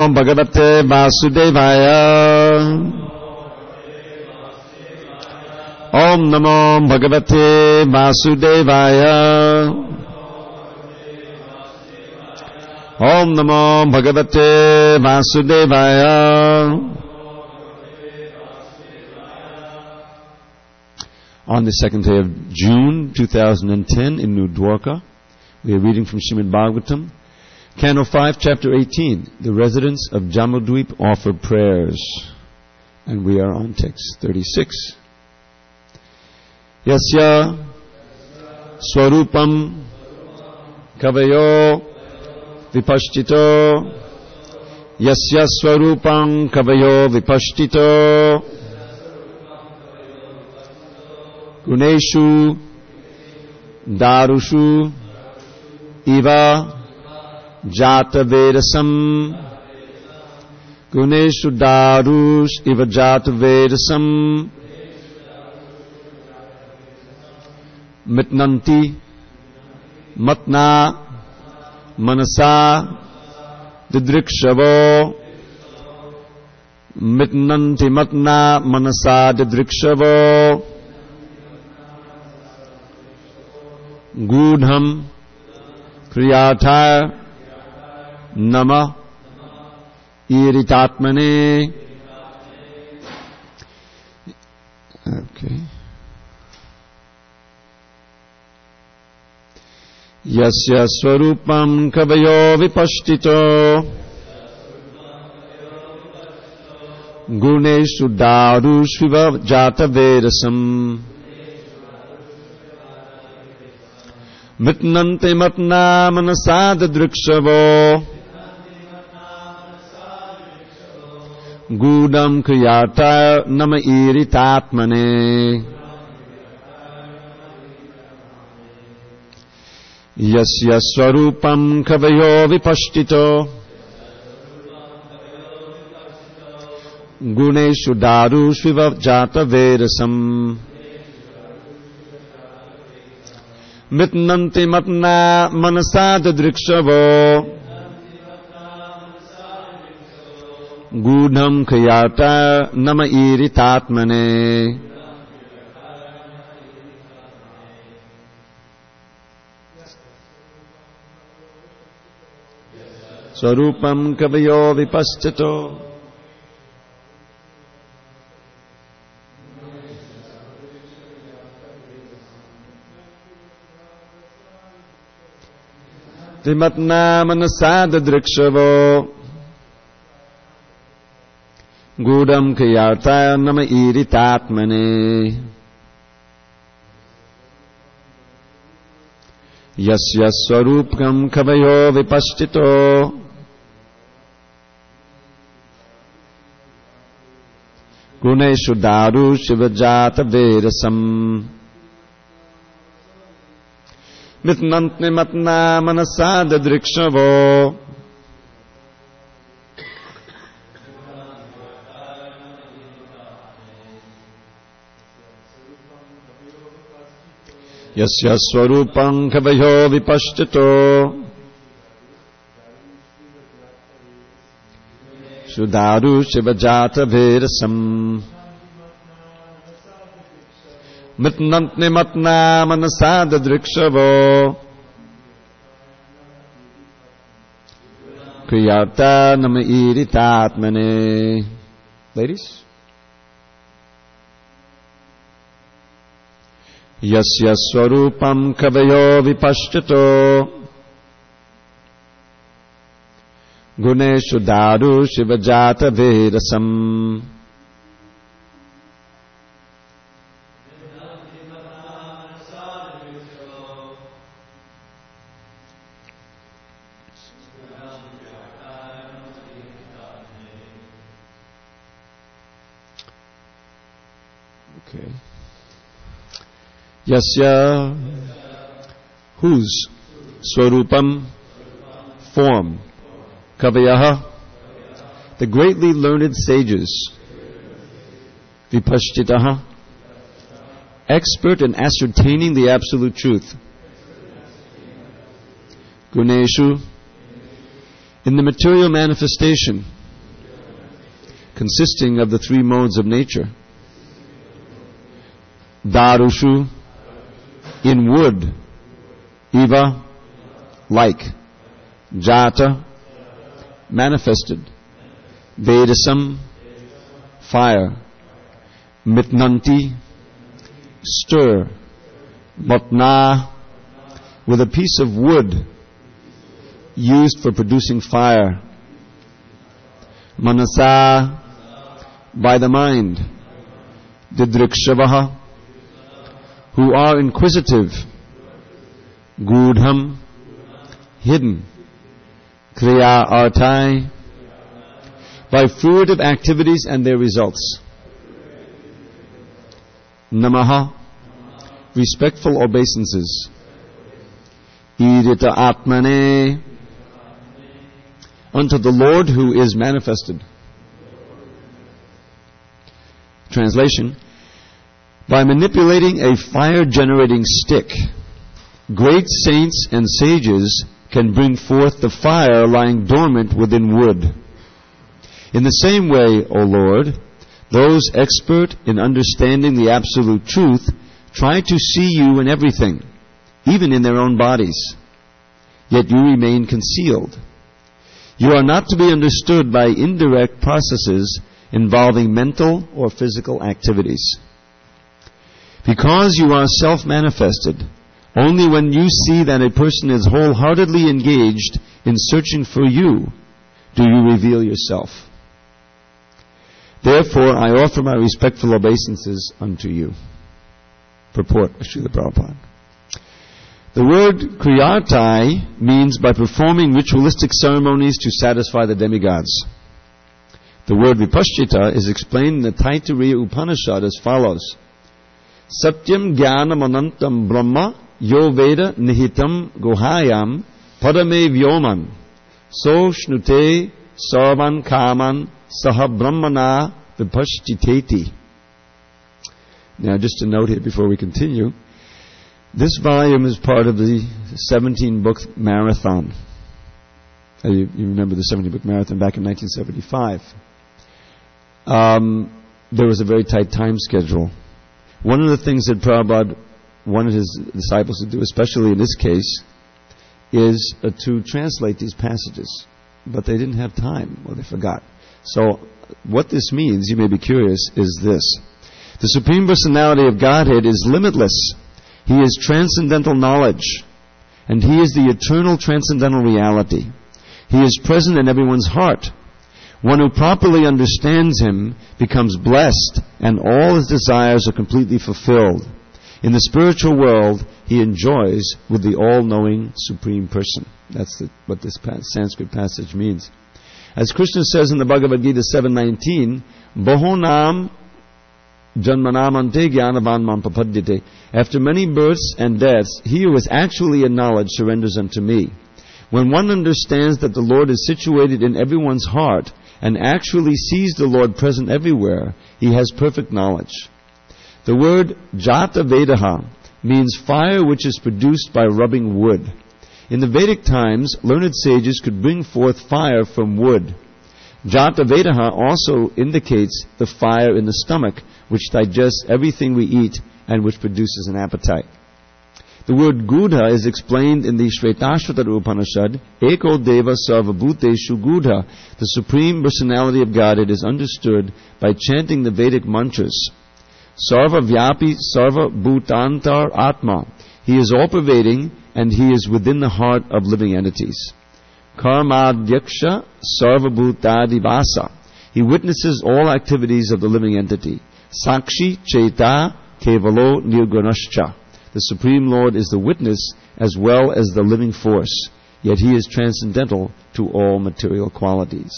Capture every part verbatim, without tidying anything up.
Bhagavate Vasudevaya. Om Namo Bhagavate Vasudevaya. Om Namo Bhagavate Vasudevaya. On the second day of June two thousand ten in New Dwarka, we are reading from Srimad Bhagavatam, Canto five, Chapter eighteen. The residents of Jambudvip offer prayers. And we are on text thirty-six. Yasya Swarupam Kavayo Vipashtito. Yasya Swarupam Kavayo Vipashtito. Guneshu Darushu Iva Jata Vedasam. Guneshu Darush Iva Jata Vedasam. Mitnanti Matna Manasa Didrikshavo. Mitnanti Matna Manasa Didrikshavo. Gudham Kriyatha Nama Iritatmane. Okay. Yasya Swarupam Kavayo Vipashtito. Guneshu Darushiva Jata Vedasam. Mitnante Matna Manasad Drikshavo. Gudam Kriyata Nama Iritatmane. Yasya Swarupam Kavayo Vipashtito. Guneshu Darushviva Jata Vedasam. Mitnanti Matna Manasad Drikshavo. Gudham Kriyata Nama Iritatmane. Swarupam Kavayo Vipashtito. Timatna Manasad Drikshavo. Gudam Kriyata Nama Iritatmane. Yasya Swarupam Kavayo Vipashtito. Guneshu Daru Shivajata Vedasam. Mitnantne Matna Manasad Drikshavo. Yasya Swarupam Kavayo Vipashtito. Sudaru Shivajata Vedasam. Mitnantne Matna Manasad Drikshavo. Kriyata Nama Iritatmane. Ladies. Yasya Swarupam Kavayo Vipashtito. Guneshu Daru Shivajata Vedasam. Okay. Yasya, whose Swarupam, form, Kavayaha, the greatly learned sages, Vipashtitaha, expert in ascertaining the absolute truth, Guneshu, in the material manifestation, consisting of the three modes of nature. Darushu, in wood. Iva, like. Jata, manifested. Vedasam, fire. Mitnanti, stir. Matna, with a piece of wood used for producing fire. Manasa, by the mind. Didrikshavaha, who are inquisitive. Gudham, hidden. Kriya artai, by fruitive activities and their results. Namaha, respectful obeisances. Idita atmane, unto the Lord who is manifested. Translation: by manipulating a fire-generating stick, great saints and sages can bring forth the fire lying dormant within wood. In the same way, O Lord, those expert in understanding the absolute truth try to see you in everything, even in their own bodies. Yet you remain concealed. You are not to be understood by indirect processes involving mental or physical activities. Because you are self-manifested, only when you see that a person is wholeheartedly engaged in searching for you do you reveal yourself. Therefore, I offer my respectful obeisances unto you. Purport of Srila Prabhupada. The word kriyatai means by performing ritualistic ceremonies to satisfy the demigods. The word vipaschita is explained in the Taittiriya Upanishad as follows. Satyam jnanam anantam brahma yo veda nihitam guhayam padame vyoman so shnute sarvan kaman saha brahmana vipaschiteti. Now, just a note here before we continue. This volume is part of the seventeen-book marathon. Uh, you, you remember the seventeen-book marathon back in nineteen seventy-five. Um, there was a very tight time schedule. One of the things that Prabhupada wanted his disciples to do, especially in this case, is uh, to translate these passages. But they didn't have time, or they forgot. So, what this means, you may be curious, is this. The Supreme Personality of Godhead is limitless. He is transcendental knowledge, and He is the eternal transcendental reality. He is present in everyone's heart. One who properly understands Him becomes blessed, and all his desires are completely fulfilled. In the spiritual world, he enjoys with the all-knowing Supreme Person. That's the, what this Sanskrit passage means. As Krishna says in the Bhagavad Gita seven nineteen, Bahonam Janmanamante Gyanavan Mam Papadyate. After many births and deaths, he who is actually in knowledge surrenders unto me. When one understands that the Lord is situated in everyone's heart and actually sees the Lord present everywhere, he has perfect knowledge. The word Jata Vedaha means fire which is produced by rubbing wood. In the Vedic times, learned sages could bring forth fire from wood. Jata Vedaha also indicates the fire in the stomach, which digests everything we eat and which produces an appetite. The word Gudha is explained in the Shvetashvatara Upanishad, Eko Deva Sarva Bhuteshu Gudha. The Supreme Personality of Godhead is understood by chanting the Vedic mantras. Sarva Vyapi Sarva Bhutantar Atma. He is all-pervading and He is within the heart of living entities. Karmadyaksha Sarva Bhutadivasa. He witnesses all activities of the living entity. Sakshi Cheta Kevalo Nirgunascha. The Supreme Lord is the witness as well as the living force, yet He is transcendental to all material qualities.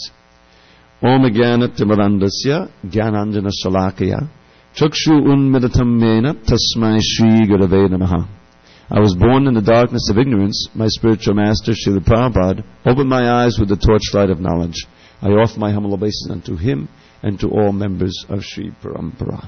Om Jnana Timarandasya Jnananjana Shalakaya Chakshu Unmitatam Mena Tasmai Shri Gurave Namaha. I was born in the darkness of ignorance. My spiritual master, Srila Prabhupada, opened my eyes with the torchlight of knowledge. I offer my humble obeisance unto Him and to all members of Sri Parampara.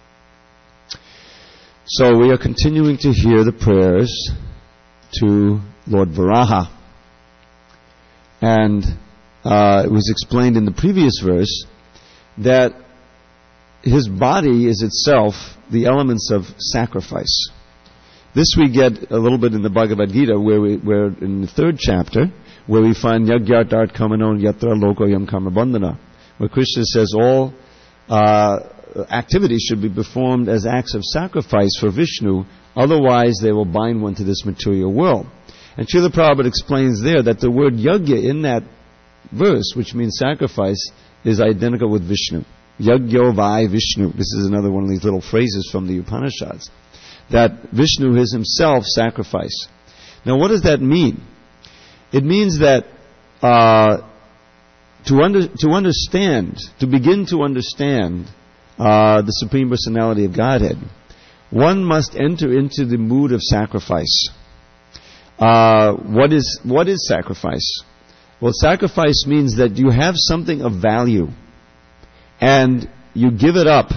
So we are continuing to hear the prayers to Lord Varaha. And uh, it was explained in the previous verse that his body is itself the elements of sacrifice. This we get a little bit in the Bhagavad Gita, where we, where in the third chapter, where we find Yagyartart Kamanon Yatra Lokoyam Karma Bandhana, where Krishna says all uh, activities should be performed as acts of sacrifice for Vishnu, otherwise they will bind one to this material world. And Srila Prabhupada explains there that the word yagya in that verse, which means sacrifice, is identical with Vishnu. Yagyo vai Vishnu. This is another one of these little phrases from the Upanishads. That Vishnu is himself sacrifice. Now what does that mean? It means that uh, to, under, to understand, to begin to understand uh, the Supreme Personality of Godhead, one must enter into the mood of sacrifice. Uh, what is what is sacrifice? Well, sacrifice means that you have something of value and you give it up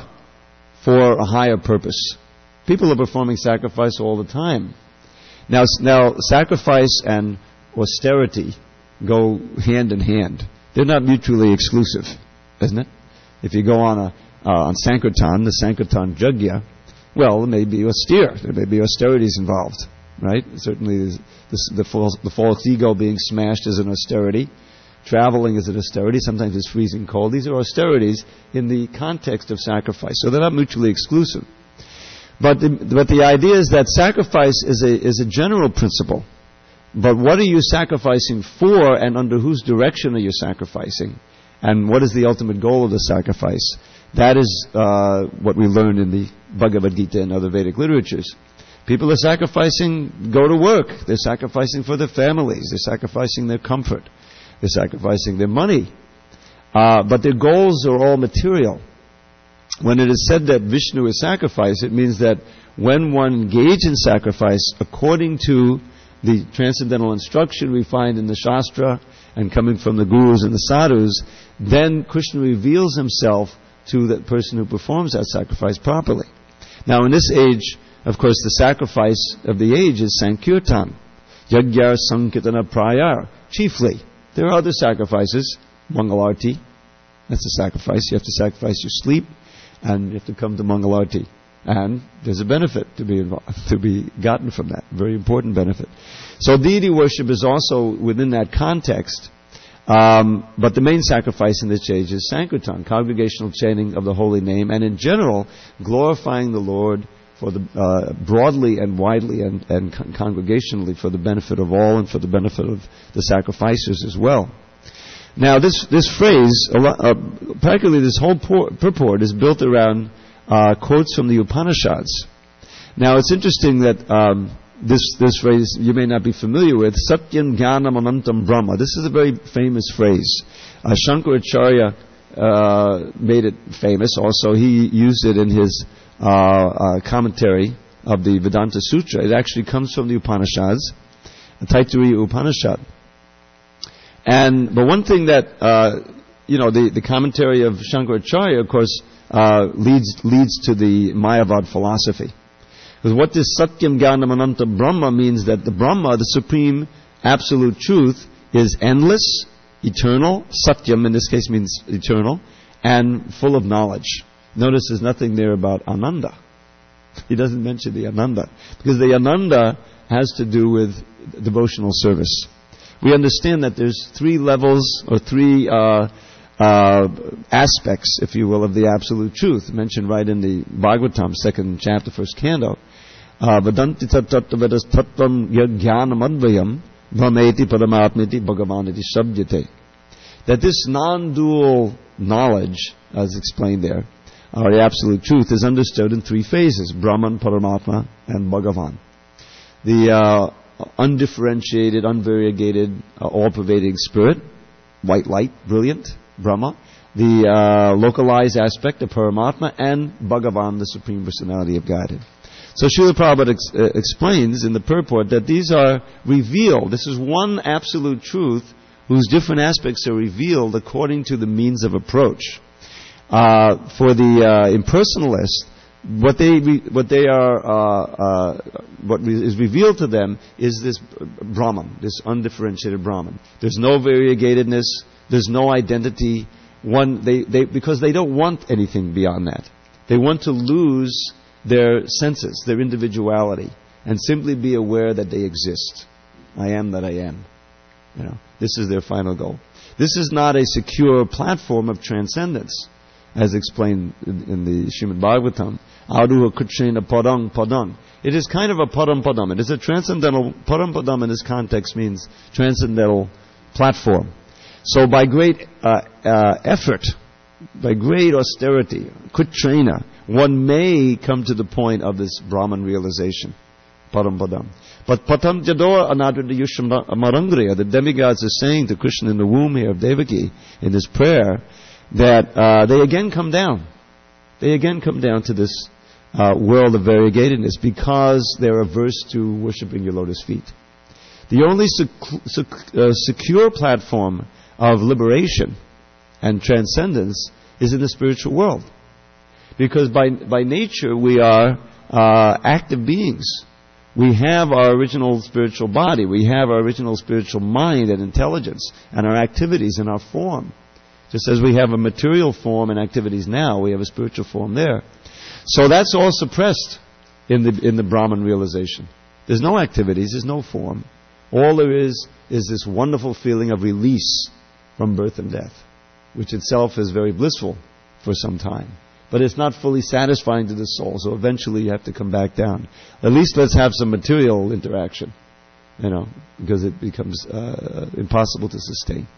for a higher purpose. People are performing sacrifice all the time. Now, now sacrifice and austerity go hand in hand. They're not mutually exclusive, isn't it? If you go on a uh, on Sankirtan, the Sankirtan Yajna, well, there may be austere, there may be austerities involved. Right? Certainly the, the, false, the false ego being smashed is an austerity. Traveling is an austerity. Sometimes it's freezing cold. These are austerities in the context of sacrifice. So they're not mutually exclusive. But the, but the idea is that sacrifice is a, is a general principle. But what are you sacrificing for, and under whose direction are you sacrificing? And what is the ultimate goal of the sacrifice? That is uh, what we learn in the Bhagavad Gita and other Vedic literatures. People are sacrificing, go to work. They're sacrificing for their families. They're sacrificing their comfort. They're sacrificing their money. Uh, but their goals are all material. When it is said that Vishnu is sacrifice, it means that when one engages in sacrifice, according to the transcendental instruction we find in the Shastra and coming from the Gurus and the Sadhus, then Krishna reveals himself to the person who performs that sacrifice properly. Now in this age, of course, the sacrifice of the age is Sankirtan. Yagyar Sankirtana Prayar. Chiefly. There are other sacrifices. Mangalarti. That's a sacrifice. You have to sacrifice your sleep, and you have to come to Mangalarti. And there's a benefit to be involved, to be gotten from that. Very important benefit. So deity worship is also within that context. Um, but the main sacrifice in this age is Sankirtan, congregational chanting of the holy name, and in general, glorifying the Lord for the uh, broadly and widely and, and con- congregationally for the benefit of all and for the benefit of the sacrificers as well. Now this this phrase, uh, practically this whole por- purport is built around uh, quotes from the Upanishads. Now it's interesting that um, this this phrase you may not be familiar with, Satyam Jnanam Anantam Brahma. This is a very famous phrase. Uh, Shankaracharya uh, made it famous. Also, he used it in his Uh, uh, commentary of the Vedanta Sutra. It actually comes from the Upanishads, Taittiriya Upanishad. And but one thing that uh, you know, the, the commentary of Shankaracharya, of course, uh, leads leads to the Mayavad philosophy. Because what this Satyam Jnanam Ananta Brahma means that the Brahma, the supreme absolute truth, is endless, eternal. Satyam in this case means eternal, and full of knowledge. Notice there's nothing there about Ananda. He doesn't mention the Ananda. Because the Ananda has to do with devotional service. We understand that there's three levels or three uh, uh, aspects, if you will, of the absolute truth, mentioned right in the Bhagavatam, second chapter, first canto. Vadanti tattvadas tattvam yajnanam advayam brahmeti paramatmeti bhagavaniti sabdyate. That this non-dual knowledge, as explained there, or the absolute truth, is understood in three phases: Brahman, Paramatma, and Bhagavan. The uh, undifferentiated, unvariegated, uh, all-pervading spirit, white light, brilliant, Brahma. The uh, localized aspect of Paramatma, and Bhagavan, the Supreme Personality of Godhead. So Srila Prabhupada ex- uh, explains in the purport that these are revealed. This is one absolute truth whose different aspects are revealed according to the means of approach. Uh, for the uh, impersonalist, what they re- what they are uh, uh, what re- is revealed to them is this Brahman, this undifferentiated Brahman. There's no variegatedness. There's no identity one, they, they, because they don't want anything beyond that. They want to lose their senses, their individuality, and simply be aware that they exist. I am that I am. You know, this is their final goal. This is not a secure platform of transcendence, as explained in, in the Srimad Bhagavatam. Aruha Kutrena Padang Padang. It is kind of a padam padam. It is a transcendental, padam padam in this context means transcendental platform. So by great uh, uh, effort, by great austerity, kutrena, one may come to the point of this Brahman realization. Padam padam. But patam jador anadrida yusham marangriya, the demigods are saying to Krishna in the womb here of Devaki, in this prayer, that uh, they again come down. They again come down to this uh, world of variegatedness because they're averse to worshipping your lotus feet. The only sec- sec- uh, secure platform of liberation and transcendence is in the spiritual world. Because by by nature we are uh, active beings. We have our original spiritual body. We have our original spiritual mind and intelligence and our activities and our form. Just as we have a material form and activities now, we have a spiritual form there. So that's all suppressed in the in the Brahman realization. There's no activities, there's no form. All there is is this wonderful feeling of release from birth and death, which itself is very blissful for some time. But it's not fully satisfying to the soul, so eventually you have to come back down. At least let's have some material interaction, you know, because it becomes uh, impossible to sustain.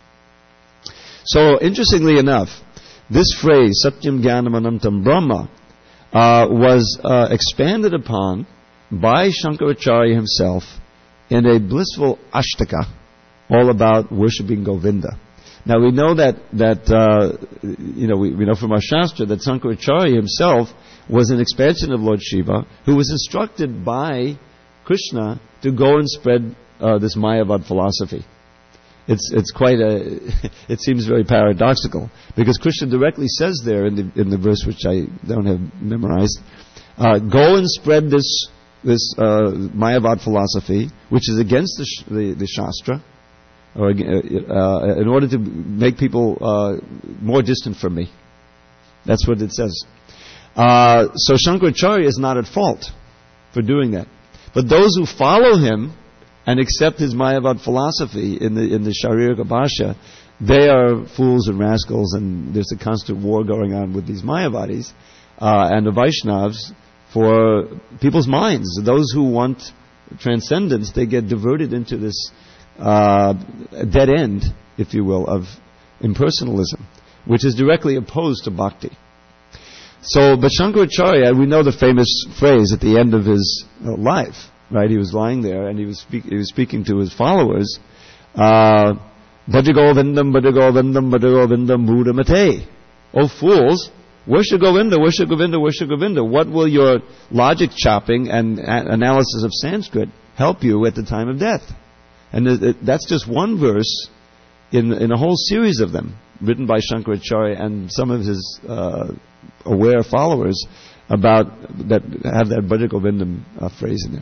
So, interestingly enough, this phrase, Satyam Jnanam Anantam Brahma, uh, was uh, expanded upon by Shankaracharya himself in a blissful Ashtaka, all about worshipping Govinda. Now we know that that uh, you know we, we know from our Shastra that Shankaracharya himself was an expansion of Lord Shiva, who was instructed by Krishna to go and spread uh, this Mayavad philosophy. It's it's quite a it seems very paradoxical because Krishna directly says there in the in the verse which I don't have memorized, uh, go and spread this this uh, Mayavad philosophy, which is against the sh- the, the Shastra. Or, uh, in order to make people uh, more distant from me. That's what it says. Uh, so Shankaracharya is not at fault for doing that. But those who follow him and accept his Mayavad philosophy in the in the Sharirika Bhasha, they are fools and rascals, and there's a constant war going on with these Mayavadis uh, and the Vaishnavas for people's minds. Those who want transcendence, they get diverted into this Uh, dead end, if you will, of impersonalism, which is directly opposed to bhakti. So, but Shankaracharya, we know the famous phrase at the end of his uh, life, right? He was lying there and he was, speak- he was speaking to his followers, uh, Bhaja Govindam, Bhaja Govindam, Bhaja Govindam, Buddha Mate. Oh fools, worship Govinda, worship Govinda, worship Govinda. What will your logic chopping and a- analysis of Sanskrit help you at the time of death? And that's just one verse in in a whole series of them, written by Shankaracharya and some of his uh, aware followers about that have that Bhaja Govindam uh, phrase in there.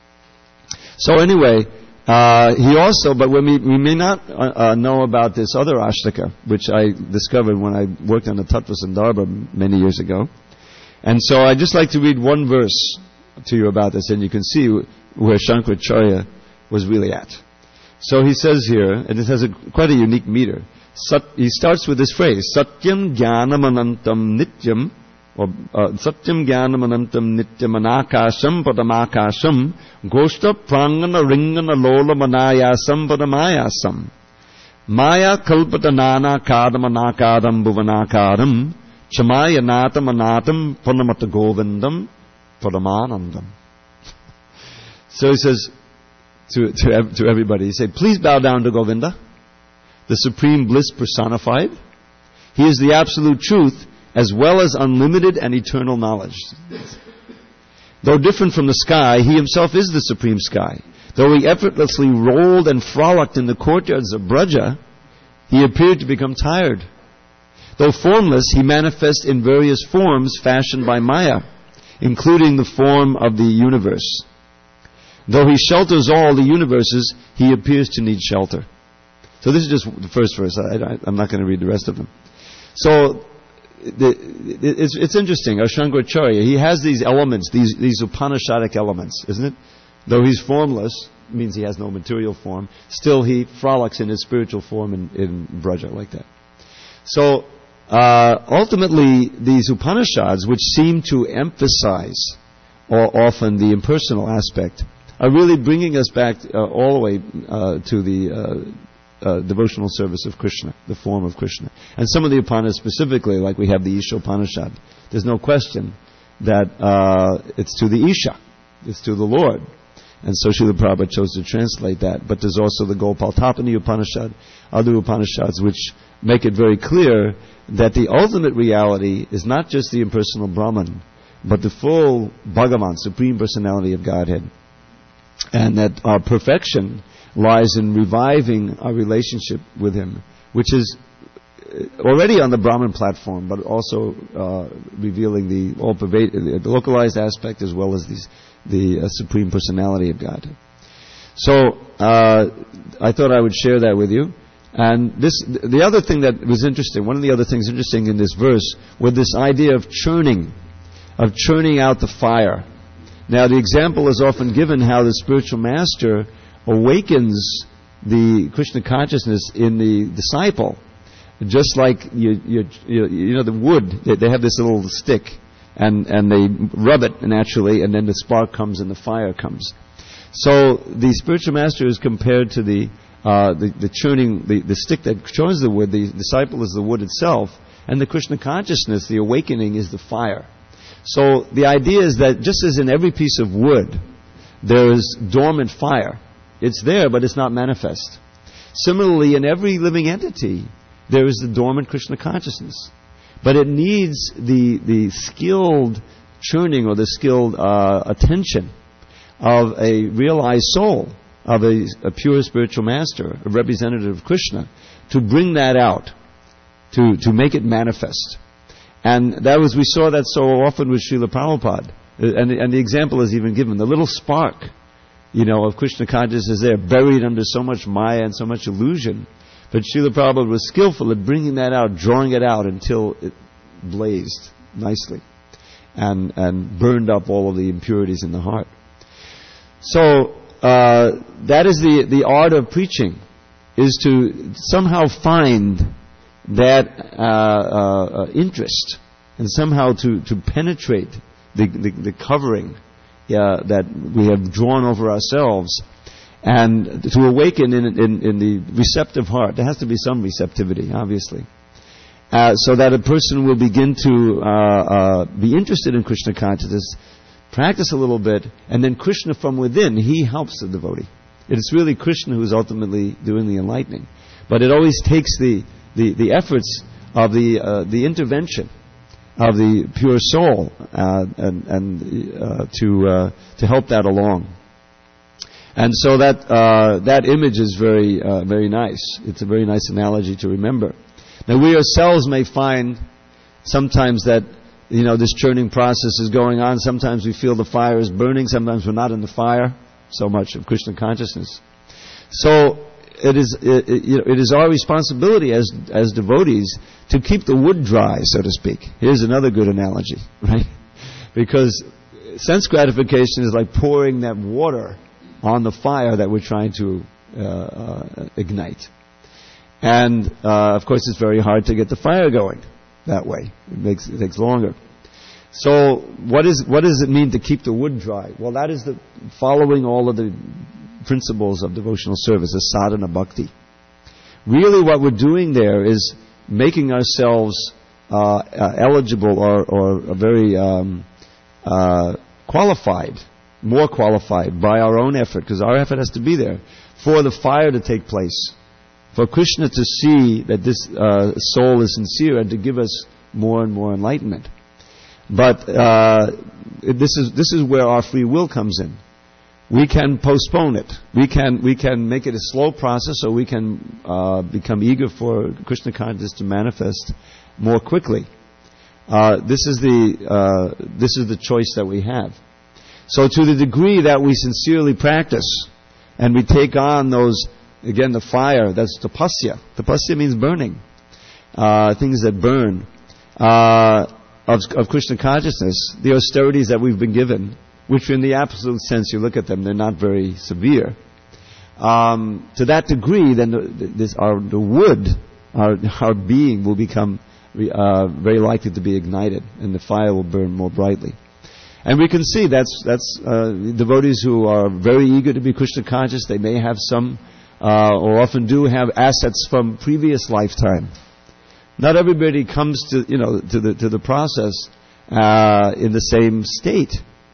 So anyway, uh, he also, but when we, we may not uh, uh, know about this other Ashtaka, which I discovered when I worked on the Tattva Sandarbha many years ago. And so I'd just like to read one verse to you about this, and you can see where Shankaracharya was really at. So he says here, and it has a, quite a unique meter. Sat, he starts with this phrase, Satyam Jnanam Anantam Nityam, or uh, Satyam Jnanam Anantam Nityam Anakasham Padamakasham, Goshta Prangana Ringana Lola Manayasam Padamayasam, Maya Kalpata Nana Kadam Anakadam Bhuvanakadam, Chamaya Natam Anatam Panamata Govindam Padamanandam. So he says, To, to to everybody. He said, please bow down to Govinda, the supreme bliss personified. He is the absolute truth as well as unlimited and eternal knowledge. Though different from the sky, he himself is the supreme sky. Though he effortlessly rolled and frolicked in the courtyards of Braja, he appeared to become tired. Though formless, he manifests in various forms fashioned by Maya, including the form of the universe. Though he shelters all the universes, he appears to need shelter. So this is just the first verse. I, I, I'm not going to read the rest of them. So the, it's, it's interesting. Shankaracharya, he has these elements, these, these Upanishadic elements, isn't it? Though he's formless, means he has no material form, still he frolics in his spiritual form in, in Braja like that. So uh, ultimately, these Upanishads, which seem to emphasize or often the impersonal aspect, are really bringing us back uh, all the way uh, to the uh, uh, devotional service of Krishna, the form of Krishna. And some of the Upanishads specifically, like we have the Isha Upanishad, there's no question that uh, it's to the Isha, it's to the Lord. And so Srila Prabhupada chose to translate that. But there's also the Gopal Tapani Upanishad, other Upanishads which make it very clear that the ultimate reality is not just the impersonal Brahman, but the full Bhagavan, Supreme Personality of Godhead. And that our perfection lies in reviving our relationship with Him, which is already on the Brahman platform, but also uh, revealing the all pervade, the localized aspect as well as these, the uh, Supreme Personality of God. So uh, I thought I would share that with you. And this, the other thing that was interesting, one of the other things interesting in this verse, was this idea of churning, of churning out the fire. Now the example is often given how the spiritual master awakens the Krishna consciousness in the disciple. Just like you, you, you, you know the wood, they, they have this little stick, and, and they rub it naturally, and then the spark comes and the fire comes. So the spiritual master is compared to the uh, the, the churning, the, the stick that churns the wood. The disciple is the wood itself, and the Krishna consciousness, the awakening, is the fire. So the idea is that just as in every piece of wood, there is dormant fire. It's there, but it's not manifest. Similarly, in every living entity, there is the dormant Krishna consciousness. But it needs the the skilled churning or the skilled uh, attention of a realized soul, of a, a pure spiritual master, a representative of Krishna, to bring that out, to, to make it manifest. And that was, we saw that so often with Srila Prabhupada. And, and the example is even given. The little spark, you know, of Krishna consciousness is there, buried under so much maya and so much illusion. But Srila Prabhupada was skillful at bringing that out, drawing it out until it blazed nicely and, and burned up all of the impurities in the heart. So uh, that is the, the art of preaching, is to somehow find that uh, uh, interest and somehow to, to penetrate the, the, the covering uh, that we have drawn over ourselves, and to awaken in, in, in the receptive heart. There has to be some receptivity, obviously, uh, so that a person will begin to uh, uh, be interested in Krishna consciousness, practice a little bit, and then Krishna from within, he helps the devotee. It's really Krishna who's ultimately doing the enlightening. But it always takes the, the, the efforts of the, uh, the intervention of the pure soul uh, and, and uh, to, uh, to help that along. And so that uh, that image is very uh, very nice. It's a very nice analogy to remember. Now we ourselves may find sometimes that, you know, this churning process is going on. Sometimes we feel the fire is burning. Sometimes we're not in the fire so much of Krishna consciousness. So it is it, it, you know, it is our responsibility as as devotees to keep the wood dry, so to speak. Here's another good analogy, right? Because sense gratification is like pouring that water on the fire that we're trying to uh, uh, ignite. And, uh, of course, it's very hard to get the fire going that way. It makes it takes longer. So what is what does it mean to keep the wood dry? Well, that is the following all of the principles of devotional service, the sadhana bhakti. Really what we're doing there is making ourselves uh, uh, eligible or, or very um, uh, qualified, more qualified by our own effort, because our effort has to be there, for the fire to take place, for Krishna to see that this uh, soul is sincere and to give us more and more enlightenment. But uh, this is this is where our free will comes in. We can postpone it. We can we can make it a slow process, or we can uh, become eager for Krishna consciousness to manifest more quickly. Uh, this is the uh, this is the choice that we have. So to the degree that we sincerely practice and we take on those, again, the fire, that's tapasya. Tapasya means burning. uh, things that burn, uh, of, of Krishna consciousness, the austerities that we've been given, which in the absolute sense, you look at them, they're not very severe. Um, to that degree, then the, this, our, the wood, our, our being will become uh, very likely to be ignited, and the fire will burn more brightly. And we can see that's that's uh, devotees who are very eager to be Krishna conscious. They may have some, uh, or often do have assets from previous lifetime. Not everybody comes to you know to the to the process uh, in the same state.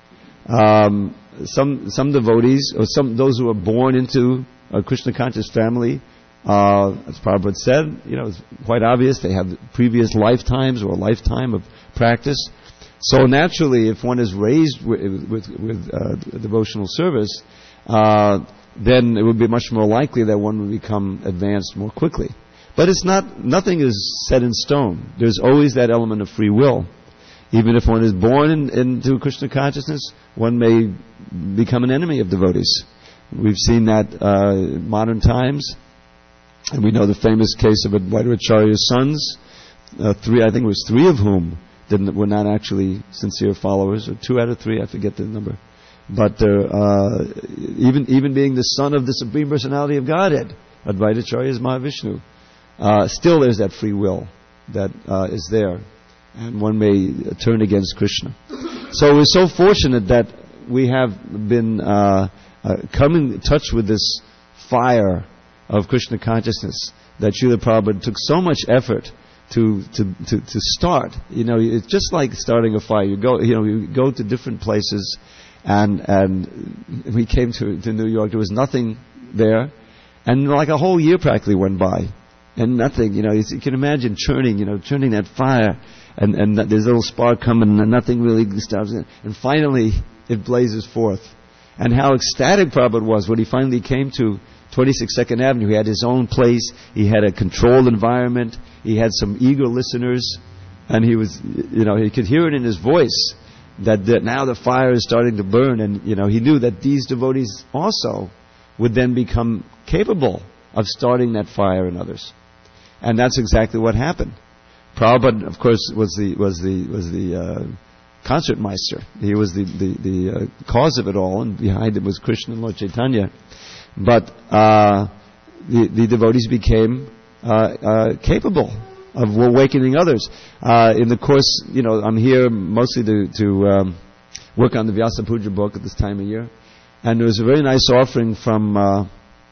Um, some some devotees, or some those who are born into a Krishna conscious family, uh, as Prabhupada said, you know, it's quite obvious they have previous lifetimes or a lifetime of practice. So naturally, if one is raised with, with, with uh, devotional service, uh, then it would be much more likely that one would become advanced more quickly. But it's not, nothing is set in stone. There's always that element of free will. Even if one is born in, into Krishna consciousness, one may become an enemy of devotees. We've seen that uh, in modern times, and we know the famous case of Advaita Acharya's sons, uh, three, I think it was three of whom Didn't, were not actually sincere followers, or two out of three, I forget the number. But uh, even even being the son of the Supreme Personality of Godhead, Advaita Acharya is Mahavishnu, uh, still there's that free will that uh, is there, and one may turn against Krishna. So we're so fortunate that we have been uh, uh, come in touch with this fire of Krishna consciousness, that Srila Prabhupada took so much effort To, to to to start. You know, it's just like starting a fire. You go, you know, you go to different places, and and we came to to New York. There was nothing there, and like a whole year practically went by, and nothing. You know, you can imagine churning, you know, churning that fire, and and there's a little spark coming, and nothing really stops. And finally, it blazes forth. And how ecstatic Prabhupada was when he finally came to twenty-six Second Avenue. He had his own place. He had a controlled environment. He had some eager listeners, and he was, you know, he could hear it in his voice that, that now the fire is starting to burn, and you know, he knew that these devotees also would then become capable of starting that fire in others, and that's exactly what happened. Prabhupada, of course, was the was the was the uh, concertmeister. He was the the, the uh, cause of it all, and behind it was Krishna and Lord Chaitanya. But uh, the, the devotees became uh, uh, capable of awakening others. Uh, in the course, you know, I'm here mostly to, to um, work on the Vyasa Puja book at this time of year. And there was a very nice offering from uh,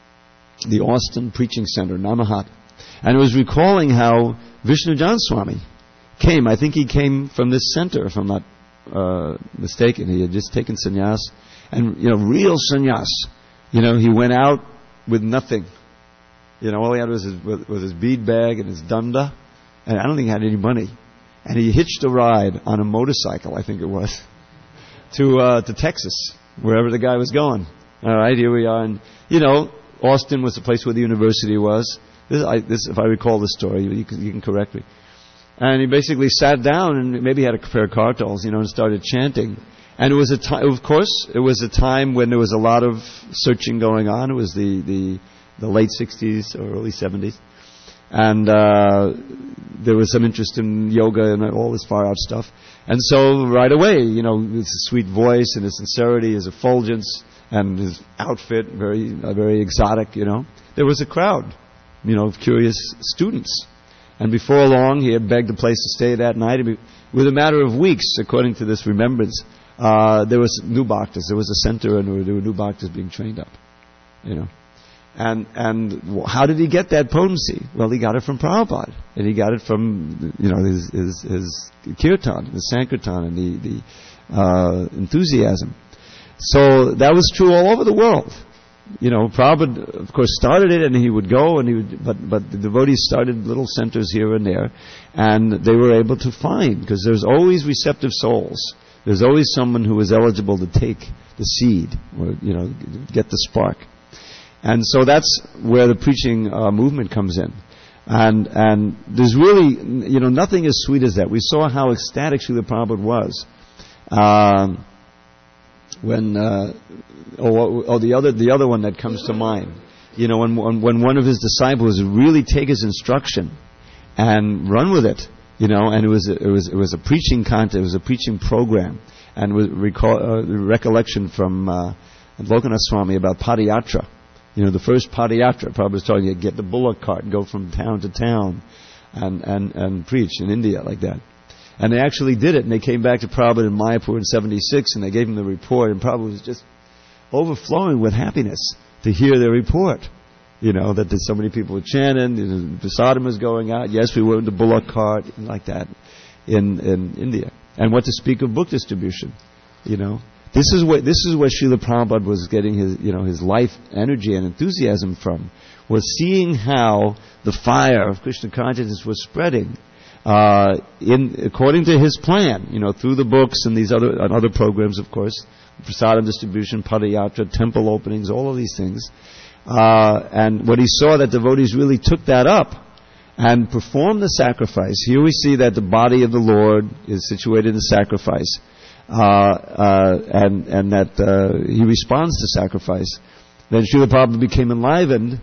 the Austin Preaching Center, Namahat. And it was recalling how Vishnu Jan Swami came. I think he came from this center, if I'm not uh, mistaken. He had just taken sannyas. And, you know, real sannyas. You know, he went out with nothing. You know, all he had was his, was his bead bag and his danda, and I don't think he had any money. And he hitched a ride on a motorcycle, I think it was, to uh, to Texas, wherever the guy was going. All right, here we are. And, you know, Austin was the place where the university was. This, I, this if I recall the story, you can, you can correct me. And he basically sat down and maybe had a pair of kartals, you know, and started chanting. And it was a time, of course, it was a time when there was a lot of searching going on. It was the, the, the late sixties or early seventies. And uh, there was some interest in yoga and all this far out stuff. And so right away, you know, his sweet voice and his sincerity, his effulgence, and his outfit, very uh, very exotic, you know. There was a crowd, you know, of curious students. And before long, he had begged a place to stay that night. Within a matter of weeks, according to this remembrance, Uh, there was new bhaktas. There was a center, and there were new bhaktas being trained up. You know, and and how did he get that potency? Well, he got it from Prabhupada, and he got it from you know his his, his kirtan, his sankirtan, and the the uh, enthusiasm. So that was true all over the world. You know, Prabhupada, of course, started it, and he would go, and he would, but but the devotees started little centers here and there, and they were able to find, because there's always receptive souls. There's always someone who is eligible to take the seed, or you know, get the spark, and so that's where the preaching uh, movement comes in, and and there's really you know nothing as sweet as that. We saw how ecstatic Srila Prabhupada was um, when uh, oh, oh the other the other one that comes to mind, you know, when when when one of his disciples really take his instruction and run with it, you know. And it was a, it was it was a preaching content, it was a preaching program, and with recall, uh, recollection from uh, Lokanath Swami about Padayatra. You know, the first Padayatra, Prabhupada was telling you, get the bullock cart and go from town to town and, and, and preach in India like that. And they actually did it, and they came back to Prabhupada in Mayapur in seventy-six, and they gave him the report, and Prabhupada was just overflowing with happiness to hear their report. You know, that there's so many people chanting, you know, prasadam was going out, yes, we were in the bullock cart, like that, in, in India. And what to speak of book distribution, you know. This is what this is where Srila Prabhupada was getting his, you know, his life energy and enthusiasm from, was seeing how the fire of Krishna consciousness was spreading uh, in according to his plan, you know, through the books and these other and other programs, of course, prasadam distribution, padayatra, temple openings, all of these things. Uh, and when he saw that devotees really took that up and performed the sacrifice, here we see that the body of the Lord is situated in sacrifice. Uh, uh, and and that uh, he responds to sacrifice, then Srila Prabhupada became enlivened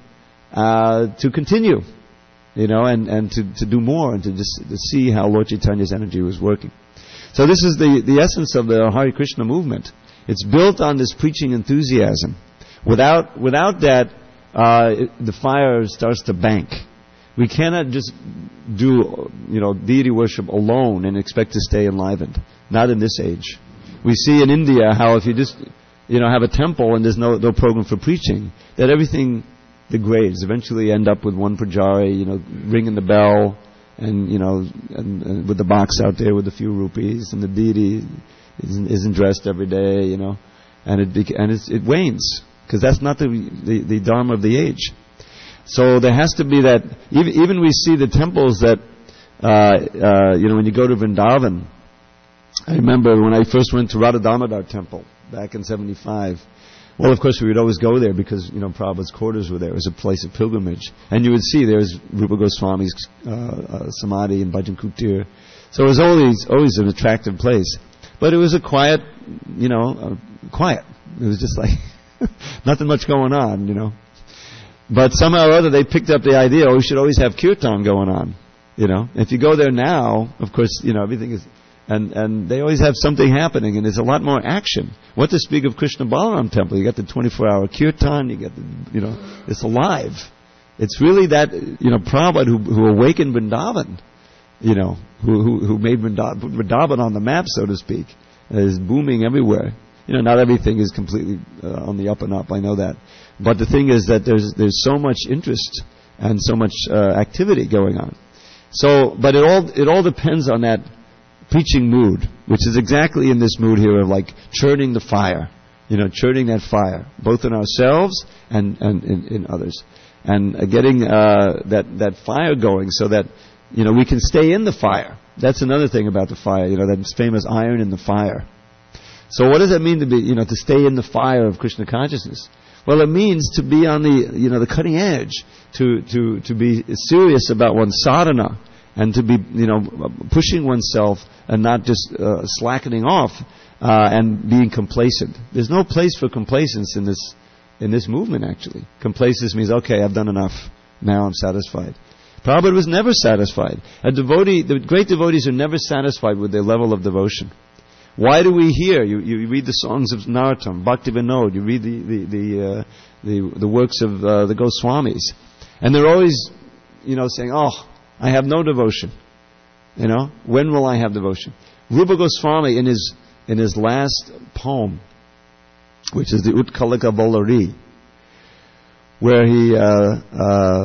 uh, to continue, you know, and, and to, to do more and to just to see how Lord Chaitanya's energy was working. So this is the, the essence of the Hare Krishna movement. It's built on this preaching enthusiasm. Without without that, uh, it, the fire starts to bank. We cannot just do, you know, deity worship alone and expect to stay enlivened. Not in this age. We see in India how if you just, you know, have a temple and there's no no program for preaching, that everything degrades. Eventually end up with one pujari, you know, ringing the bell, and you know, and, and with the box out there with a few rupees, and the deity isn't, isn't dressed every day, you know, and it beca- and it's, it wanes because that's not the, the the dharma of the age. So there has to be that. Even, even we see the temples that, uh, uh, you know, when you go to Vrindavan. I remember when I first went to Radha Damodar temple back in seventy-five. Well, of course, we would always go there because, you know, Prabhupada's quarters were there. It was a place of pilgrimage. And you would see there's Rupa Goswami's uh, uh, Samadhi in Bhajan Kutir. So it was always always an attractive place. But it was a quiet, you know, uh, quiet. It was just like nothing much going on, you know. But somehow or other they picked up the idea, oh, we should always have kirtan going on, you know. If you go there now, of course, you know, everything is... And and they always have something happening, and there's a lot more action. What to speak of Krishna Balaram Temple? You got the twenty-four hour kirtan, you got the, you know, it's alive. It's really that, you know, Prabhupada who, who awakened Vrindavan, you know, who who, who made Vrindavan, Vrindavan on the map, so to speak. Is booming everywhere. You know, not everything is completely uh, on the up and up, I know that. But the thing is that there's there's so much interest and so much uh, activity going on. So, but it all it all depends on that preaching mood, which is exactly in this mood here of like churning the fire, you know, churning that fire, both in ourselves and, and in, in others. And uh, getting uh, that, that fire going so that, you know, we can stay in the fire. That's another thing about the fire, you know, that famous iron in the fire. So what does that mean to be, you know, to stay in the fire of Krishna consciousness? Well, it means to be on the, you know, the cutting edge, to, to, to be serious about one's sadhana, and to be, you know, pushing oneself and not just uh, slackening off uh, and being complacent. There's no place for complacence in this in this movement, actually. Complacence means, okay, I've done enough. Now I'm satisfied. Prabhupada was never satisfied. A devotee, the great devotees are never satisfied with their level of devotion. Why do we hear? You, you read the songs of Narottam, Bhakti Vinod, you read the the the, uh, the, the works of uh, the Goswamis, and they're always, you know, saying, oh, I have no devotion. You know, when will I have devotion? Rupa Goswami in his in his last poem, which is the Utkalika Vallari, where he uh, uh,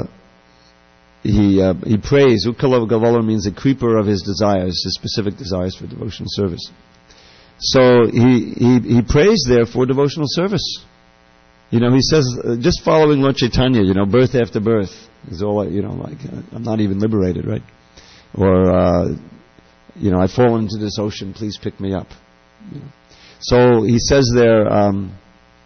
he uh, he prays. Utkalika Vallari means the creeper of his desires, his specific desires for devotional service. So he he he prays there for devotional service. You know, he says, uh, just following Lord Chaitanya, you know, birth after birth is all, you know, like, uh, I'm not even liberated, right? Or, uh, you know, I've fallen into this ocean, please pick me up. You know. So he says there, um,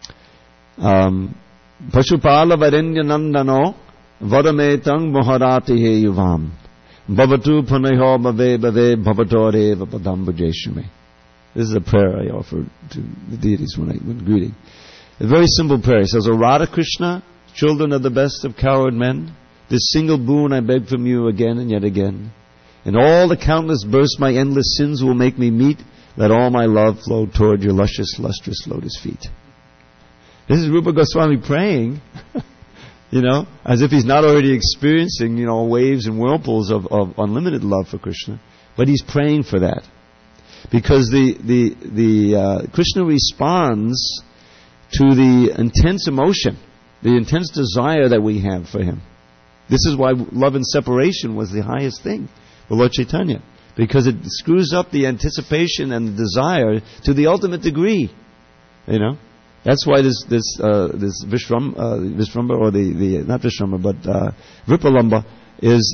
um, Pashupala Varenya Nandano Vadametang Moharati He Yuvam Bhavatu Paneho Bhave Bhave Bhavatore Vapadambujeshame. This is a prayer I offer to the deities when I when greeting. A very simple prayer. It says, O Radha Krishna, children of the best of coward men, This single boon I beg from you again and yet again. And all the countless births my endless sins will make me meet. Let all my love flow toward your luscious, lustrous lotus feet. This is Rupa Goswami praying, you know, as if he's not already experiencing, you know, waves and whirlpools of, of unlimited love for Krishna. But he's praying for that. Because the, the, the uh, Krishna responds to the intense emotion, the intense desire that we have for him. This is why love and separation was the highest thing for Lord Chaitanya. Because it screws up the anticipation and the desire to the ultimate degree. You know? That's why this this uh, this Vishram, uh, Vishramba, or the, the not Vishramba, but uh, Ripalamba is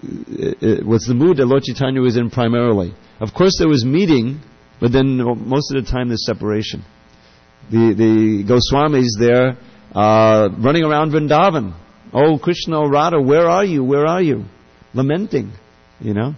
uh, was the mood that Lord Chaitanya was in primarily. Of course there was meeting, but then most of the time there's separation. The the Goswamis there uh, running around Vrindavan. Oh Krishna, oh Radha, where are you? Where are you? Lamenting, you know.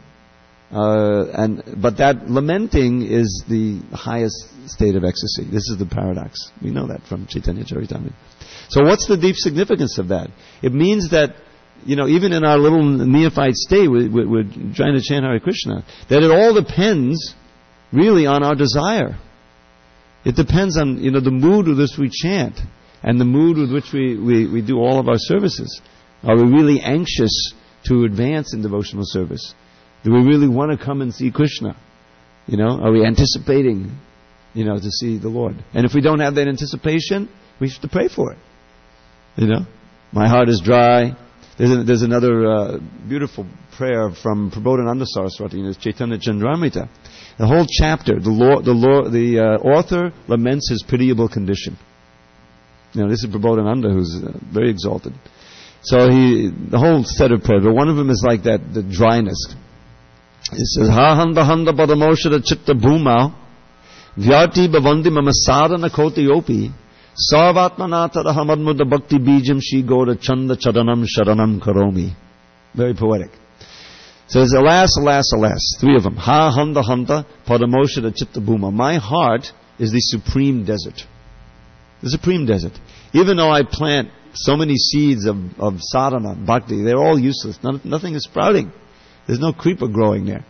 Uh, and but that lamenting is the highest state of ecstasy. This is the paradox. We know that from Chaitanya Charitamrita. So what's the deep significance of that? It means that, you know, even in our little neophyte state, we, we, we're trying to chant Hare Krishna, that it all depends really on our desire. It depends on, you know, the mood with which we chant and the mood with which we, we, we do all of our services. Are we really anxious to advance in devotional service? Do we really want to come and see Krishna? You know, are we anticipating, you know, to see the Lord? And if we don't have that anticipation, we have to pray for it. You know, my heart is dry. There's, a, there's another uh, beautiful prayer from Prabodhananda Saraswati, you know, Chaitanya Chandramrita. The whole chapter, the Lord, the Lord, the uh, author laments his pitiable condition. You know, this is Prabodhananda, who's uh, very exalted. So he, the whole set of prayers, but one of them is like that, the dryness. It says, Ha handa handa padamoshara chitta bhuma vyati bhavandi mama sadhana koti yopi sarvatmanata rahamadmuda bhakti bijam shi goda chanda chadanam sharanam karomi. Very poetic. It says, alas, alas, alas. Three of them. Ha handa handa padamoshara chitta bhuma. My heart is the supreme desert. The supreme desert. Even though I plant so many seeds of, of sadhana, bhakti, they're all useless. None, nothing is sprouting. There's no creeper growing there.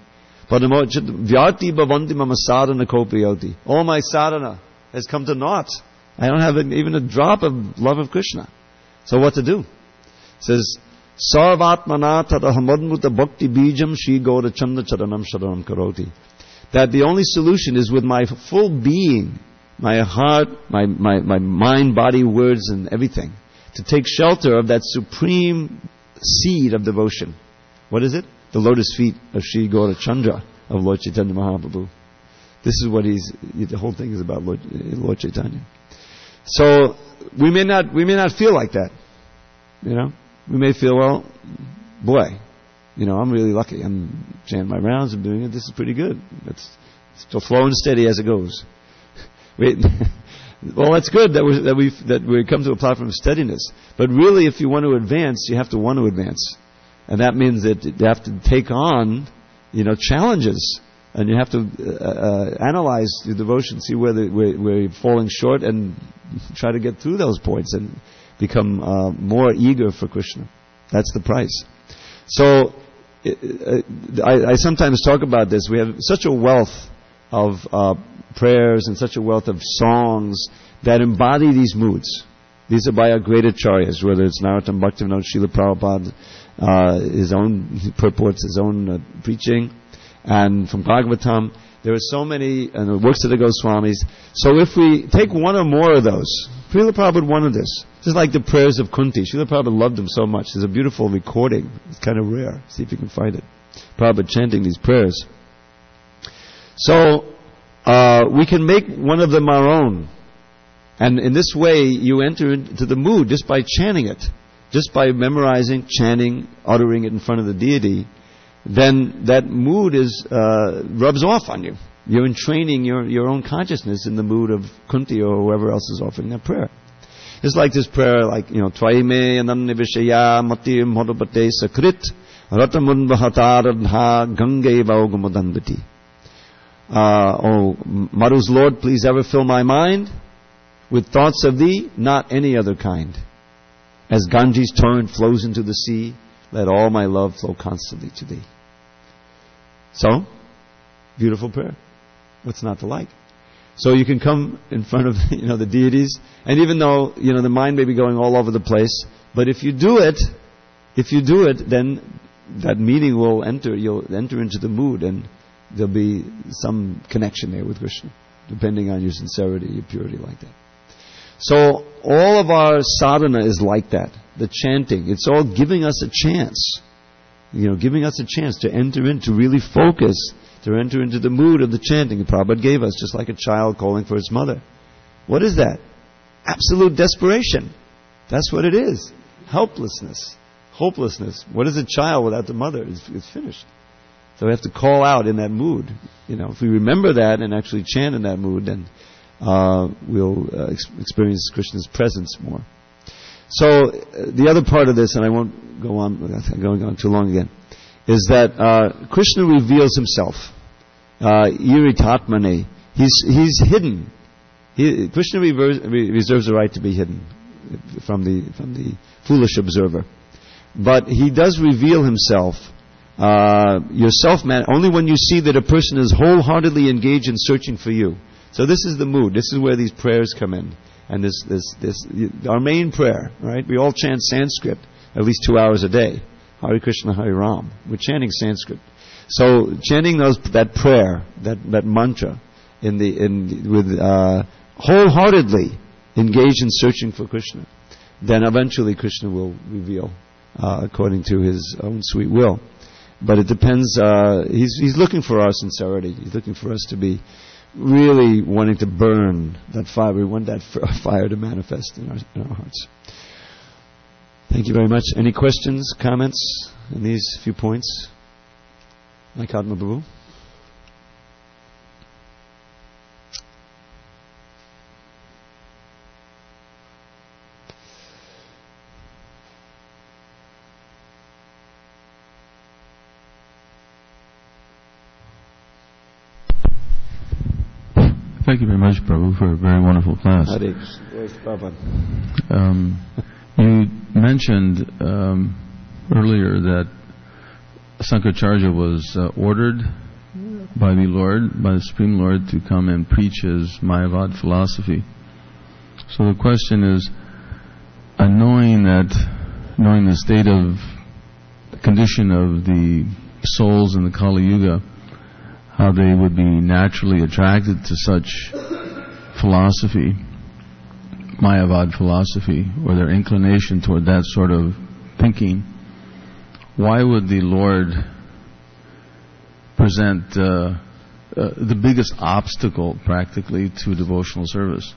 Vyati bhavanti mama sadhana kopiyoti. All my sadhana has come to naught. I don't have even a drop of love of Krishna. So what to do? It says, Sarvatmana tadahamadmuta bhakti bijam shri goda chanda charanam sharanam karoti. That the only solution is with my full being, my heart, my, my, my mind, body, words, and everything, to take shelter of that supreme seed of devotion. What is it? The lotus feet of Sri Gaura Chandra of Lord Chaitanya Mahaprabhu. This is what he's, the whole thing is about Lord, Lord Chaitanya. So, we may not, we may not feel like that. You know? We may feel, well, boy, you know, I'm really lucky. I'm chanting my rounds, I'm doing it, this is pretty good. It's still flowing steady as it goes. Wait, well, that's good that we that we that we come to a platform of steadiness. But really, if you want to advance, you have to want to advance. And that means that you have to take on, you know, challenges, and you have to uh, uh, analyze your devotion, see where, the, where, where you're falling short, and try to get through those points and become uh, more eager for Krishna. That's the price. So, uh, I, I sometimes talk about this. We have such a wealth of uh, prayers and such a wealth of songs that embody these moods. These are by our great acharyas, whether it's Narottam Bhaktivinoda, Srila Prabhupada, uh, his own purports, his own uh, preaching, and from Bhagavatam. There are so many, and the works of the Goswamis. So if we take one or more of those, Srila Prabhupada wanted this. Just like the prayers of Kunti. Srila Prabhupada loved them so much. There's a beautiful recording. It's kind of rare. See if you can find it. Prabhupada chanting these prayers. So, uh, we can make one of them our own. And in this way, you enter into the mood just by chanting it. Just by memorizing, chanting, uttering it in front of the deity, then that mood is uh, rubs off on you. You're entraining your, your own consciousness in the mood of Kunti or whoever else is offering that prayer. It's like this prayer, like, you know, Tvaime ananya vishaya mati modapate sakrit ratamun bhataradha gange vaugumodandati. Oh, Madhu's Lord, please ever fill my mind with thoughts of Thee, not any other kind. As Ganges torrent flows into the sea, let all my love flow constantly to thee. So, beautiful prayer. What's not to like? So you can come in front of, you know, the deities, and even though, you know, the mind may be going all over the place, but if you do it, if you do it, then that meaning will enter, you'll enter into the mood, and there'll be some connection there with Krishna, depending on your sincerity, your purity, like that. So all of our sadhana is like that. The chanting, it's all giving us a chance, you know, giving us a chance to enter into, really focus, to enter into the mood of the chanting. Prabhupada gave us, just like a child calling for its mother. What is that? Absolute desperation. That's what it is. Helplessness. Hopelessness. What is a child without the mother? It's, it's finished. So we have to call out in that mood. You know, if we remember that and actually chant in that mood, then uh, we'll uh, ex- experience Krishna's presence more. So uh, the other part of this, and I won't go on, I'm going on too long again, is that uh, Krishna reveals himself. Uh, Iritatmane. He's he's hidden. He, Krishna reverse, re- reserves the right to be hidden from the from the foolish observer. But he does reveal himself. Uh, yourself, man, only when you see that a person is wholeheartedly engaged in searching for you. So this is the mood. This is where these prayers come in. And this, this, this, our main prayer, right? We all chant Sanskrit at least two hours a day. Hare Krishna, Hare Ram. We're chanting Sanskrit. So chanting those, that prayer, that, that mantra, in the, in, with, uh, wholeheartedly engaged in searching for Krishna, then eventually Krishna will reveal, uh, according to his own sweet will. But it depends, uh, he's, he's looking for our sincerity. He's looking for us to be really wanting to burn that fire. We want that fire to manifest in our, in our hearts. Thank you very much. Any questions, comments on these few points? Like Atma Prabhu? Thank you very much, Prabhu, for a very wonderful class. Um, you mentioned um, earlier that Sankaracharya was uh, ordered by the Lord, by the Supreme Lord, to come and preach his Mayavad philosophy. So the question is, uh, knowing that, knowing the state of, the condition of the souls in the Kali Yuga, how they would be naturally attracted to such philosophy, Mayavad philosophy, or their inclination toward that sort of thinking, why would the Lord present uh, uh, the biggest obstacle, practically, to devotional service?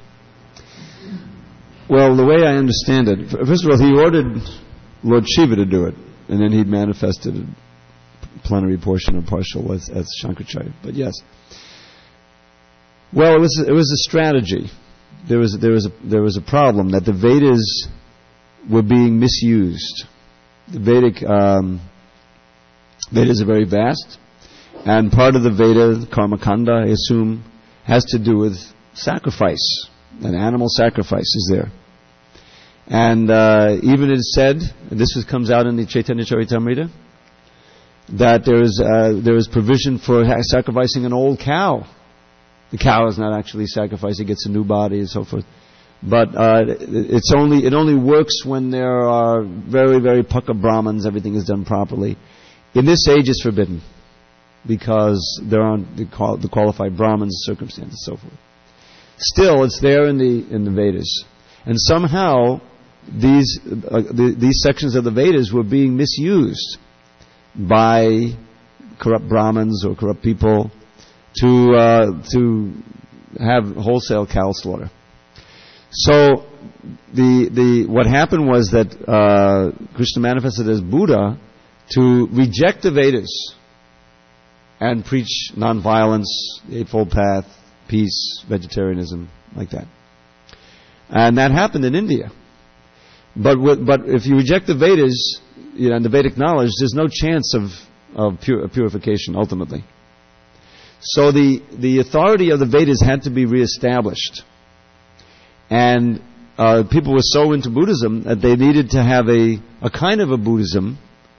Well, the way I understand it, first of all, he ordered Lord Shiva to do it, and then he manifested it. Plenary portion or partial as, as Shankaracharya, but yes. Well, it was it was a strategy. There was there was a, there was a problem that the Vedas were being misused. The Vedic um, Vedas are very vast, and part of the Veda, Karmakanda, I assume, has to do with sacrifice. An animal sacrifice is there, and uh, even it is said, and this is, comes out in the Chaitanya Charitamrita, that there is uh, there is provision for ha- sacrificing an old cow. The cow is not actually sacrificed; it gets a new body and so forth. But uh, it's only it only works when there are very very pukka brahmins. Everything is done properly. In this age, it's forbidden because there aren't the, qual- the qualified brahmins, circumstances, and so forth. Still, it's there in the in the Vedas, and somehow these uh, the, these sections of the Vedas were being misused by corrupt Brahmins or corrupt people to uh, to have wholesale cow slaughter. So the the what happened was that uh, Krishna manifested as Buddha to reject the Vedas and preach non-violence, the Eightfold Path, peace, vegetarianism, like that. And that happened in India. But with, but if you reject the Vedas, you know, and the Vedic knowledge, there's no chance of of pur- purification ultimately. So the the authority of the Vedas had to be reestablished, and uh, people were so into Buddhism that they needed to have a a kind of a Buddhism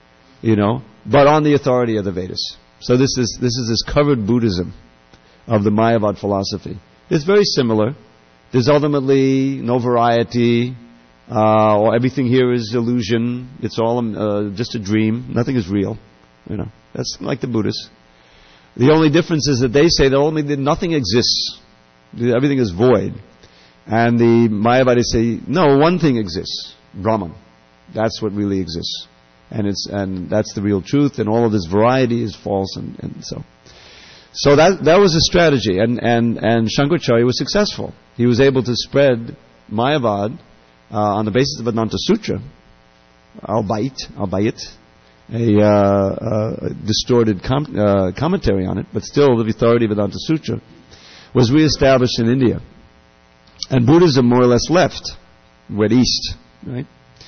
you know, but on the authority of the Vedas. So this is this is this covered Buddhism of the Mayavad philosophy. It's very similar. There's ultimately no variety, uh, or everything here is illusion. It's all uh, just a dream. Nothing is real. You know, that's like the Buddhists. The only difference is that they say that only that nothing exists. Everything is void. And the Mayavadis say, no, one thing exists, Brahman. That's what really exists. And it's and that's the real truth, and all of this variety is false, and, and so. So that that was a strategy, and, and, and Shankaracharya was successful. He was able to spread Mayavad uh, on the basis of Vedanta Sutra, albeit, albeit a uh, uh, distorted com- uh, commentary on it, but still the authority of Vedanta Sutra was reestablished in India. And Buddhism more or less left, went east, right?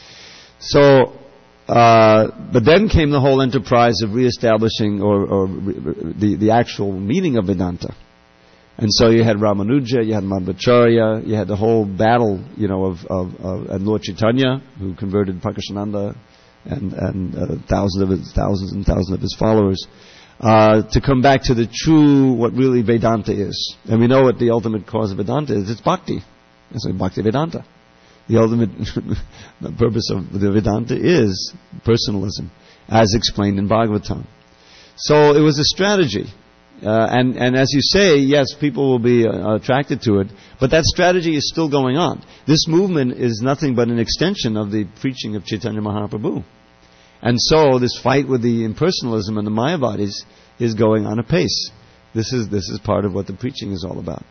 So, uh, but then came the whole enterprise of reestablishing or, or re- the, the actual meaning of Vedanta. And so you had Ramanuja, you had Madhvacharya, you had the whole battle, you know, of, of, of and Lord Chaitanya, who converted Prakashananda and, and uh, thousands of his, thousands and thousands of his followers, uh, to come back to the true, what really Vedanta is. And we know what the ultimate cause of Vedanta is. It's bhakti. That's like Bhakti Vedanta. The ultimate the purpose of the Vedanta is personalism, as explained in Bhagavatam. So it was a strategy. Uh, and, and as you say, yes, people will be uh, attracted to it, but that strategy is still going on. This movement is nothing but an extension of the preaching of Chaitanya Mahaprabhu. And so this fight with the impersonalism and the Mayavadis is going on apace. This is this is part of what the preaching is all about.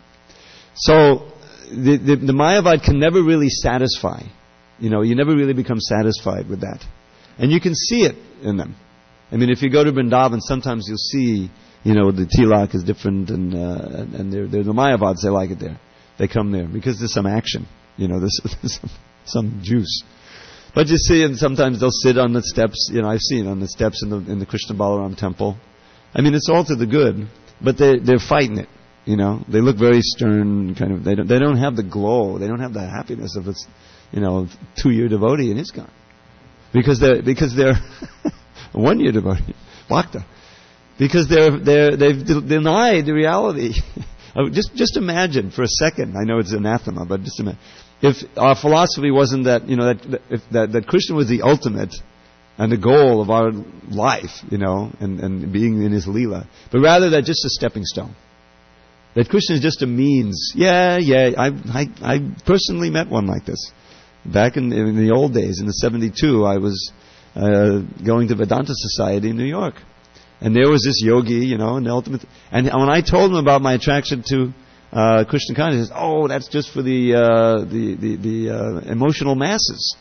So the, the, the Mayavad can never really satisfy. You know, you never really become satisfied with that. And you can see it in them. I mean, if you go to Vrindavan, sometimes you'll see, you know, the tilak is different, and uh, and they're, they're the Mayavads, they like it there. They come there because there's some action. You know, there's, there's some, some juice. But you see, and sometimes they'll sit on the steps. You know, I've seen on the steps in the in the Krishna Balaram temple. I mean, it's all to the good, but they they're fighting it. You know, they look very stern. Kind of, they don't they don't have the glow. They don't have the happiness of this, you know, two year devotee in ISKCON, because they're because they're a one year devotee, bhakta, because they're they're they've de- denied the reality. just just imagine for a second. I know it's anathema, but just imagine. If our philosophy wasn't that, you know, that if that, that Krishna was the ultimate and the goal of our life, you know, and, and being in his Leela, but rather that just a stepping stone. That Krishna is just a means. Yeah, yeah, I I, I personally met one like this. Back in, in the old days, in the seventy-two, I was uh, going to Vedanta Society in New York. And there was this yogi, you know, and the ultimate. And when I told him about my attraction to Uh, Krishna consciousness, oh, that's just for the uh, the the, the uh, emotional masses.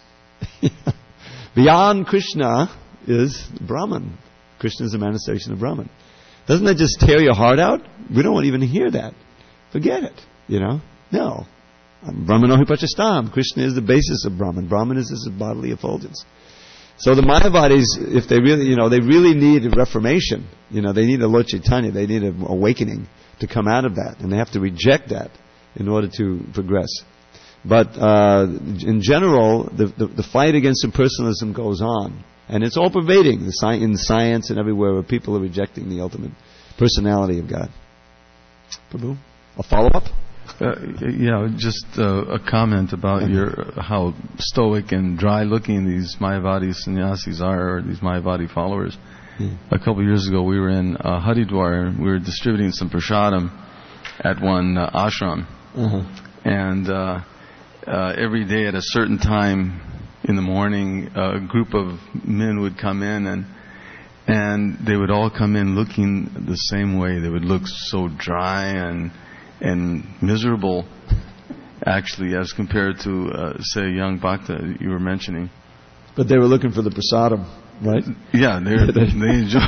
Beyond Krishna is Brahman. Krishna is the manifestation of Brahman. Doesn't that just tear your heart out? We don't want to even hear that. Forget it. You know, no. Brahmanohi Prachastam. Krishna is the basis of Brahman. Brahman is this bodily effulgence. So the Mayavadis, if they really, you know, they really need a reformation. You know, they need a Lord Chaitanya. They need an awakening to come out of that, and they have to reject that in order to progress. But uh, in general, the, the the fight against impersonalism goes on, and it's all pervading the sci- in science and everywhere where people are rejecting the ultimate personality of God. Prabhu, a follow up? Uh, yeah, just uh, a comment about your uh, how stoic and dry looking these Mayavadi sannyasis are, or these Mayavadi followers. Yeah. A couple of years ago, we were in uh, Haridwar. We were distributing some prasadam at one uh, ashram, uh-huh. and uh, uh, every day at a certain time in the morning, a group of men would come in, and and they would all come in looking the same way. They would look so dry and and miserable, actually, as compared to uh, say young bhakta you were mentioning. But they were looking for the prasadam. Right? Yeah, they they enjoy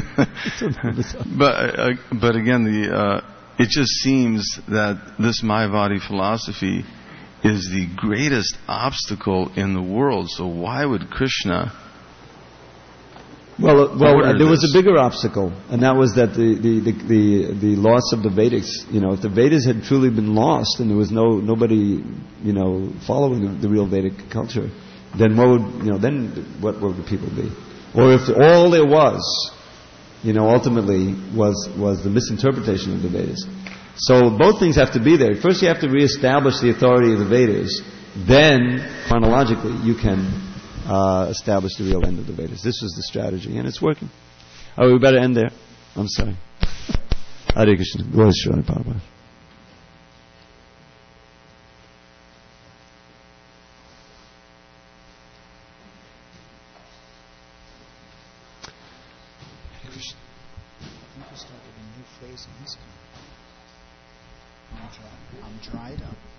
it. but uh, but again, the uh, it just seems that this Mayavadi philosophy is the greatest obstacle in the world. So why would Krishna? Well, uh, well, uh, there this? was a bigger obstacle, and that was that the the, the the the loss of the Vedics. You know, if the Vedas had truly been lost, and there was no nobody, you know, following the, the real Vedic culture, then what would you know? Then what would the people be? or if all there was, you know, ultimately was was the misinterpretation of the Vedas. So both things have to be there. First you have to reestablish the authority of the Vedas. Then, chronologically, you can uh, establish the real end of the Vedas. This was the strategy, and it's working. Oh, we better end there. I'm sorry. Hare Krishna. Go ahead, Srila Prabhupada. I think we started a new phrase in this. I'm, dry, I'm dried up.